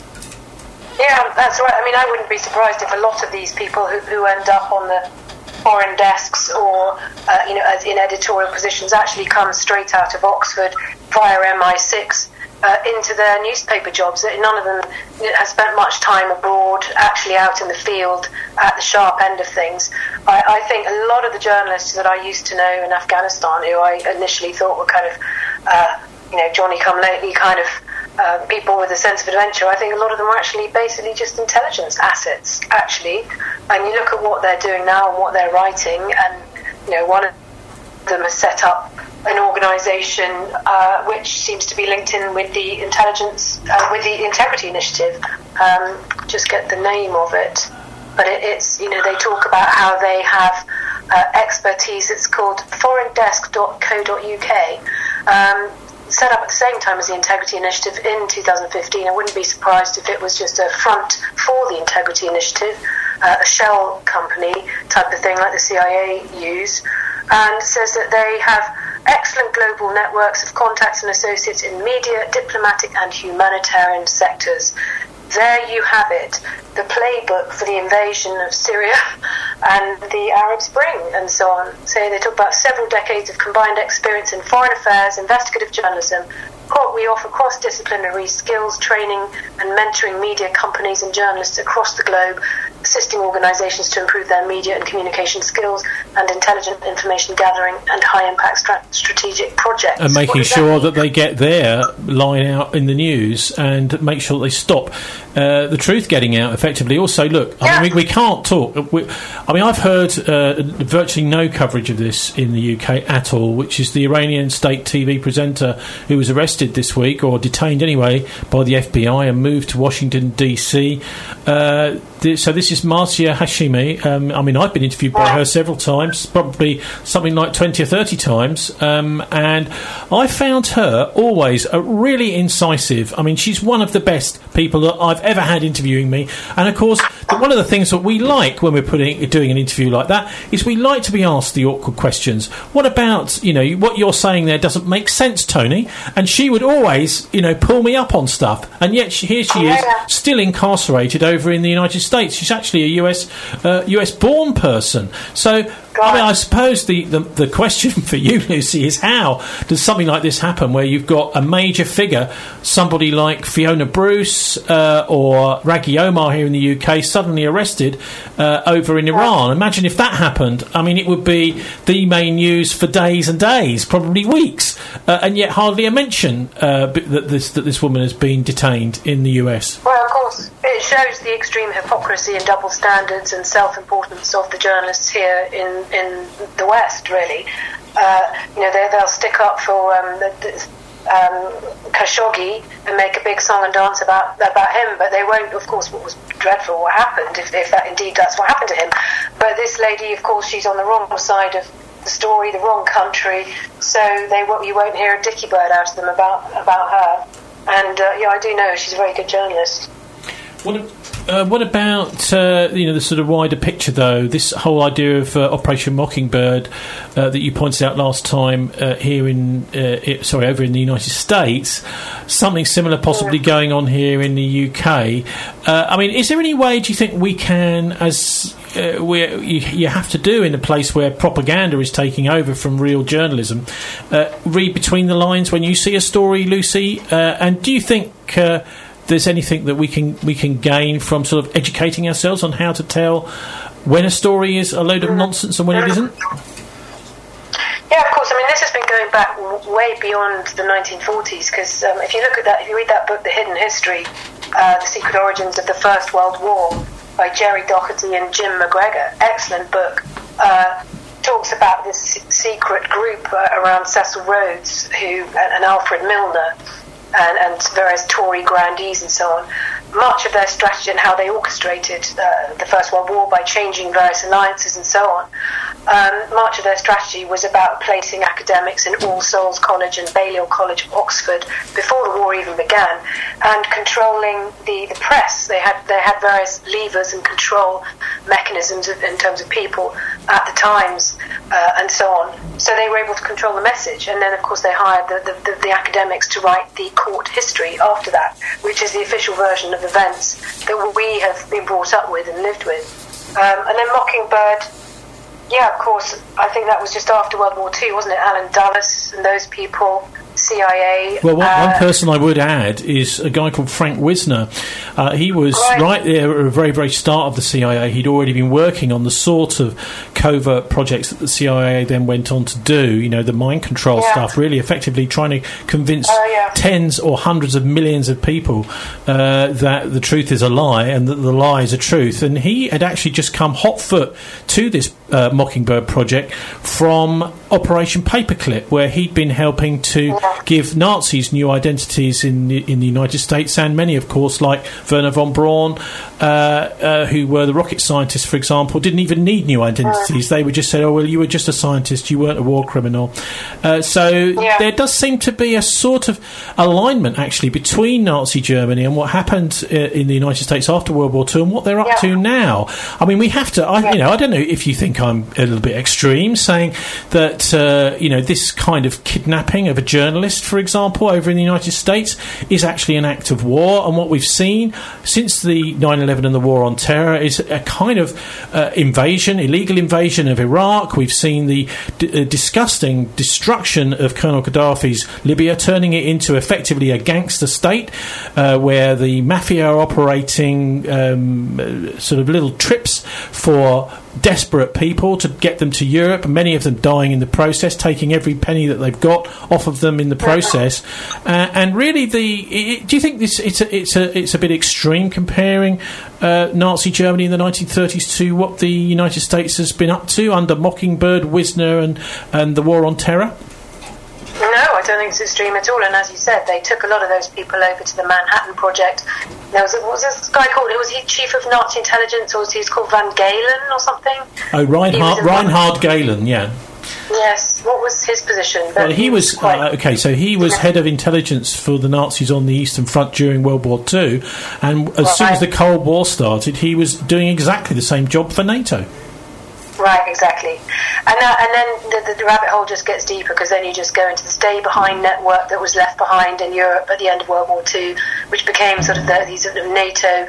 Yeah, that's right. I mean, I wouldn't be surprised if a lot of these people who, who end up on the foreign desks or, uh, you know, as in editorial positions actually come straight out of Oxford via M I six uh, into their newspaper jobs. None of them have spent much time abroad, actually out in the field at the sharp end of things. I, I think a lot of the journalists that I used to know in Afghanistan, who I initially thought were kind of, uh, you know, Johnny-come-lately kind of Uh, people with a sense of adventure, I think a lot of them are actually basically just intelligence assets, actually. And you look at what they're doing now and what they're writing, and, you know, one of them has set up an organisation uh, which seems to be linked in with the intelligence, uh, with the Integrity Initiative. Um, just get the name of it, but it, it's, you know, they talk about how they have uh, expertise. It's called foreign desk dot co dot U K. Um, set up at the same time as the Integrity Initiative in two thousand fifteen. I wouldn't be surprised if it was just a front for the Integrity Initiative, uh, a shell company type of thing like the C I A use, and says that they have excellent global networks of contacts and associates in media, diplomatic and humanitarian sectors. There you have it, the playbook for the invasion of Syria and the Arab Spring and so on. So they talk about several decades of combined experience in foreign affairs, investigative journalism. We offer cross-disciplinary skills training and mentoring media companies and journalists across the globe, assisting organisations to improve their media and communication skills and intelligent information gathering and high-impact stra- strategic projects. And making sure that, that they get their line out in the news and make sure that they stop uh, the truth getting out effectively. Also, look, I yeah. mean, we, we can't talk. We, I mean, I've heard uh, virtually no coverage of this in the U K at all, which is the Iranian state T V presenter who was arrested this week, or detained anyway, by the F B I and moved to Washington, D C. Uh, th- so this is Marcia Hashimi. Um, I mean, I've been interviewed by her several times, probably something like twenty or thirty times, um, and I found her always a really incisive. I mean, she's one of the best people that I've ever had interviewing me, and of course, one of the things that we like when we're putting doing an interview like that is we like to be asked the awkward questions. What about, you know, what you're saying there doesn't make sense, Tony? And she would always, you know, pull me up on stuff, and yet she, here she is, still incarcerated over in the United States. She's actually a U S uh, U S born person. So, I mean, I suppose the, the, the question for you, Lucy, is how does something like this happen where you've got a major figure, somebody like Fiona Bruce uh, or Raghi Omar here in the U K, suddenly arrested uh, over in Iran? Imagine if that happened. I mean, it would be the main news for days and days, probably weeks, uh, and yet hardly a mention uh, that this that this woman has been detained in the U S. Well, of course, it shows the extreme hypocrisy and double standards and self-importance of the journalists here in, in the West, really. Uh, you know, they, they'll stick up for um, the, the, um, Khashoggi and make a big song and dance about about him, but they won't, of course, what was dreadful, what happened, if, if that indeed that's what happened to him. But this lady, of course, she's on the wrong side of the story, the wrong country, so they you won't hear a dicky bird out of them about, about her. And, uh, yeah, I do know she's a very good journalist. What, uh, what about uh, you know, the sort of wider picture, though? This whole idea of uh, Operation Mockingbird uh, that you pointed out last time uh, here in uh, it, sorry over in the United States, something similar possibly yeah. going on here in the U K. Uh, I mean, is there any way, do you think, we can, as uh, we you, you have to do in a place where propaganda is taking over from real journalism, uh, read between the lines when you see a story, Lucy? Uh, and do you think Uh, there's anything that we can we can gain from sort of educating ourselves on how to tell when a story is a load of nonsense and when it isn't? Yeah, of course. I mean, this has been going back w- way beyond the nineteen forties, because um, if you look at that, if you read that book, The Hidden History, uh, The Secret Origins of the First World War, by Jerry Doherty and Jim McGregor, excellent book, uh, talks about this secret group uh, around Cecil Rhodes who and, and Alfred Milner, And, and various Tory grandees and so on, much of their strategy and how they orchestrated uh, the First World War by changing various alliances and so on. Um, much of their strategy was about placing academics in All Souls College and Balliol College, Oxford, before the war even began, and controlling the, the press. They had they had various levers and control mechanisms of, in terms of people at the Times uh, and so on. So they were able to control the message, and then of course they hired the, the, the, the academics to write the court history after that, which is the official version of events that we have been brought up with and lived with. Um, and then Mockingbird, yeah, of course, I think that was just after World War Two, wasn't it? Alan Dulles and those people, C I A. Well, one, uh, one person I would add is a guy called Frank Wisner. Uh, he was right. right there at the very, very start of the C I A. He'd already been working on the sort of covert projects that the C I A then went on to do, you know, the mind control yeah. stuff, really effectively trying to convince uh, yeah. tens or hundreds of millions of people uh, that the truth is a lie and that the lie is a truth. And he had actually just come hot foot to this uh, Mockingbird project from Operation Paperclip, where he'd been helping to yeah. give Nazis new identities in the, in the United States, and many, of course, like Werner von Braun, uh, uh, who were the rocket scientists, for example, didn't even need new identities. They would just say, oh, well, you were just a scientist, you weren't a war criminal. Uh, so yeah. there does seem to be a sort of alignment, actually, between Nazi Germany and what happened uh, in the United States after World War Two and what they're up yeah. to now. I mean, we have to, I, yeah. you know, I don't know if you think I'm a little bit extreme saying that, uh, you know, this kind of kidnapping of a journalist, for example, over in the United States is actually an act of war. And what we've seen since the nine eleven and the War on Terror is a kind of uh, invasion, illegal invasion of Iraq. We've seen the d- uh, disgusting destruction of Colonel Gaddafi's Libya, turning it into effectively a gangster state uh, where the mafia are operating um, uh, sort of little trips for desperate people to get them to Europe, many of them dying in the process, taking every penny that they've got off of them in the process. Uh, and really, the it, do you think this it's a it's a it's a bit extreme comparing uh, Nazi Germany in the nineteen thirties to what the United States has been up to under Mockingbird, Wisner, and and the War on Terror? No, I don't think it's extreme at all. And as you said, they took a lot of those people over to the Manhattan Project. There was a, what was this guy called? Was he chief of Nazi intelligence, or was he called Van Galen or something? Oh, Reinhard Reinhard Galen, yeah. Yes. What was his position? But well, he was quite, uh, okay. So he was head of intelligence for the Nazis on the Eastern Front during World War Two, and as well, soon I, as the Cold War started, he was doing exactly the same job for NATO. Right, exactly. And, uh, and then the, the rabbit hole just gets deeper, because then you just go into the stay behind network that was left behind in Europe at the end of World War Two, which became sort of the, these sort of NATO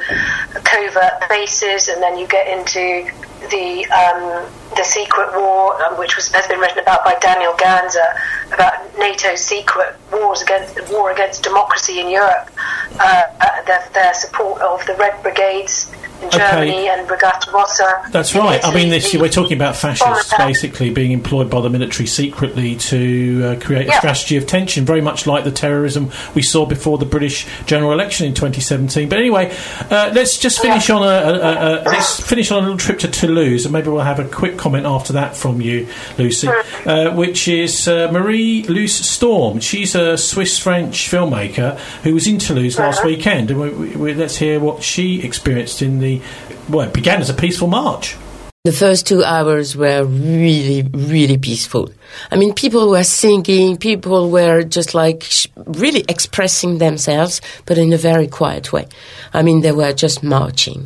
covert bases, and then you get into the um, the secret war, um, which was, has been written about by Daniel Ganser, about NATO's secret wars against war against democracy in Europe, uh, uh, their, their support of the Red Brigades in Germany okay. and Brigata Rossa. That's right. I mean, this, we're talking about fascists basically being employed by the military secretly to uh, create a yeah. strategy of tension, very much like the terrorism we saw before the British general election in twenty seventeen. But anyway, uh, let's just finish yeah. on a, a, a, a let's finish on a little trip to Toulouse, and maybe we'll have a quick comment after that from you, Lucy, uh, which is uh, Marie-Luce Storm. She's a Swiss-French filmmaker who was in Toulouse last uh-huh. weekend, and we, we, we, let's hear what she experienced in the well, it began as a peaceful march. The first two hours were really, really peaceful. I mean, people were singing, people were just like sh- really expressing themselves, but in a very quiet way. I mean, they were just marching.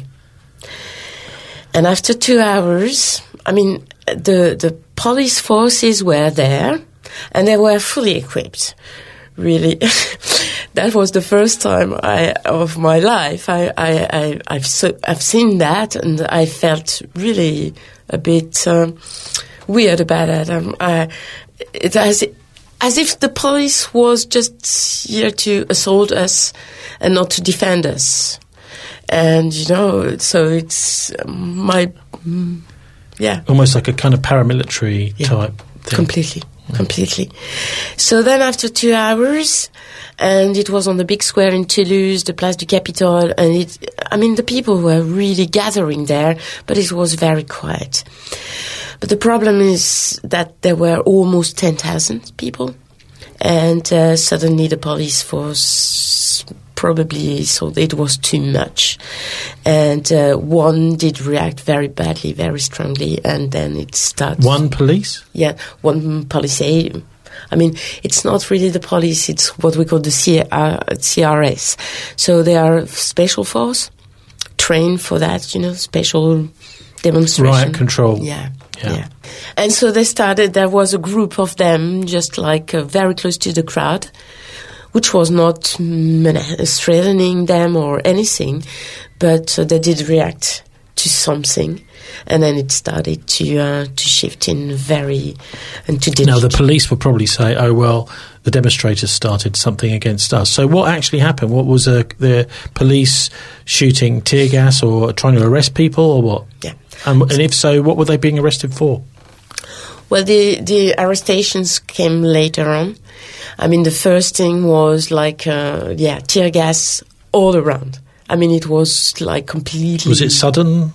And after two hours, I mean, the, the police forces were there, and they were fully equipped. Really, that was the first time I, of my life I, I, I, I've so, I've seen that, and I felt really a bit uh, weird about it. Um, I, it as as if the police was just here to assault us and not to defend us. And you know, so it's my mm, yeah, almost like a kind of paramilitary yeah, type thing. Completely. Completely. So then after two hours, and it was on the big square in Toulouse, the Place du Capitole, and it, I mean, the people were really gathering there, but it was very quiet. But the problem is that there were almost ten thousand people, and uh, suddenly the police force probably thought it was too much. And uh, one did react very badly, very strongly, and then it started. One police? Yeah, one police. I mean, it's not really the police, it's what we call the C R S. So they are a special force, trained for that, you know, special demonstration. Riot control. Yeah. Yeah. yeah. And so they started, there was a group of them, just like uh, very close to the crowd, which was not threatening them or anything, but uh, they did react to something, and then it started to uh, to shift in very and to. Now the police would probably say, "Oh well, the demonstrators started something against us. So what actually happened? What was uh, the police shooting tear gas or trying to arrest people or what? Yeah. Um, and if so, what were they being arrested for? Well, the, the arrestations came later on. I mean, the first thing was like, uh, yeah, tear gas all around. I mean, it was like completely... Was it sudden?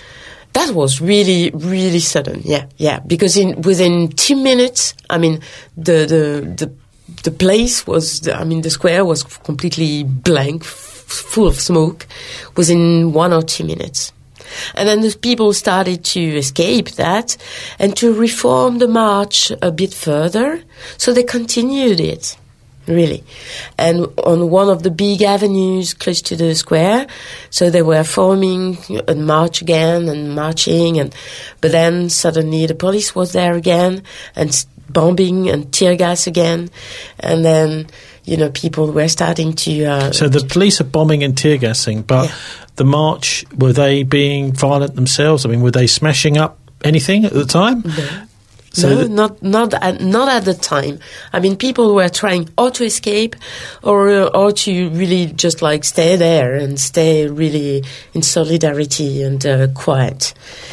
That was really, really sudden, yeah, yeah. Because in within two minutes, I mean, the the the, the place was, I mean, the square was completely blank, f- full of smoke, within one or two minutes. And then the people started to escape that and to reform the march a bit further. So they continued it, really. And on one of the big avenues close to the square, so they were forming a march again and marching. And but then suddenly the police was there again and bombing and tear gas again. And then, you know, people were starting to... Uh, so the police are bombing and tear gassing, but... Yeah. The march, were they being violent themselves? I mean, were they smashing up anything at the time? No, so no th- not not at, not at the time. I mean, people were trying or to escape or uh, or to really just like stay there and stay really in solidarity and uh, quiet.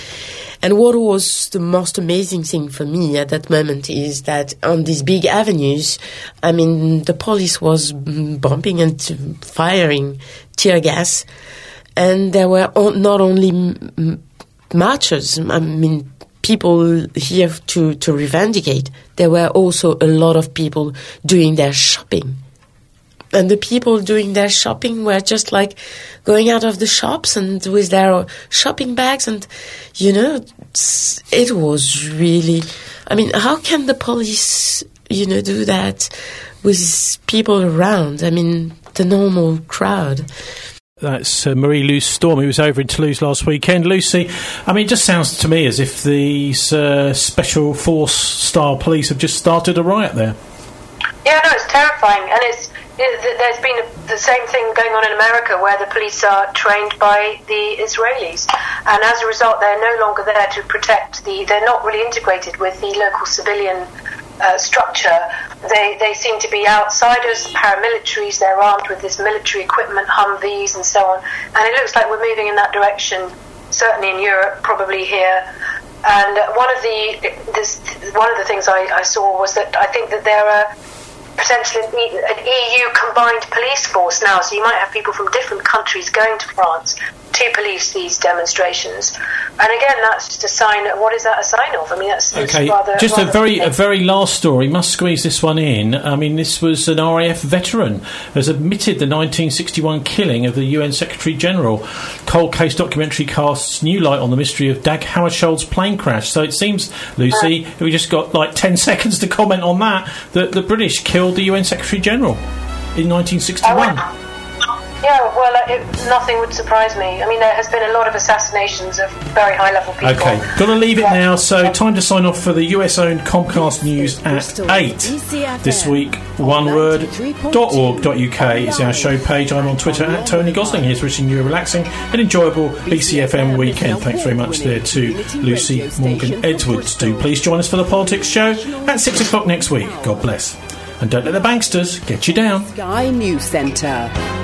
And what was the most amazing thing for me at that moment is that on these big avenues, I mean, the police was bombing and firing tear gas. And there were not only m- marchers, I mean, people here to, to reivindicate. There were also a lot of people doing their shopping. And the people doing their shopping were just like going out of the shops and with their shopping bags. And, you know, it was really... I mean, how can the police, you know, do that with people around? I mean, the normal crowd. That's uh, Marie-Luce Storm, who was over in Toulouse last weekend. Lucy, I mean, it just sounds to me as if these uh, special force-style police have just started a riot there. Yeah, no, it's terrifying. And it's it, there's been a, the same thing going on in America where the police are trained by the Israelis. And as a result, they're no longer there to protect the... They're not really integrated with the local civilian Uh, structure. They they seem to be outsiders, paramilitaries. They're armed with this military equipment, Humvees and so on. And it looks like we're moving in that direction, certainly in Europe, probably here. And uh, one of the this one of the things I, I saw was that I think that there are potentially an E U combined police force now. So you might have people from different countries going to France to police these demonstrations. And again, that's just a sign. What is that a sign of? I mean, that's, that's okay. rather... Just rather a very a very last story. Must squeeze this one in. I mean, this was an R A F veteran has admitted the nineteen sixty-one killing of the U N Secretary General. Cold case documentary casts new light on the mystery of Dag Hammarskjöld's plane crash. So it seems, Lucy, uh, we just got like ten seconds to comment on that, that the British killed the U N Secretary General in nineteen sixty-one. Uh, Yeah, well, uh, it, nothing would surprise me. I mean, there has been a lot of assassinations of very high-level people. Okay, got to leave it yeah. now, so time to sign off for the U S-owned Comcast News at eight. This week, one word dot org dot U K is our show page. I'm on Twitter at Tony Gosling. Here's wishing you a relaxing and enjoyable B C F M weekend. Thanks very much there to Lucy Morgan-Edwards. Do please join us for the Politics Show at six o'clock next week. God bless. And don't let the banksters get you down. Sky News Centre.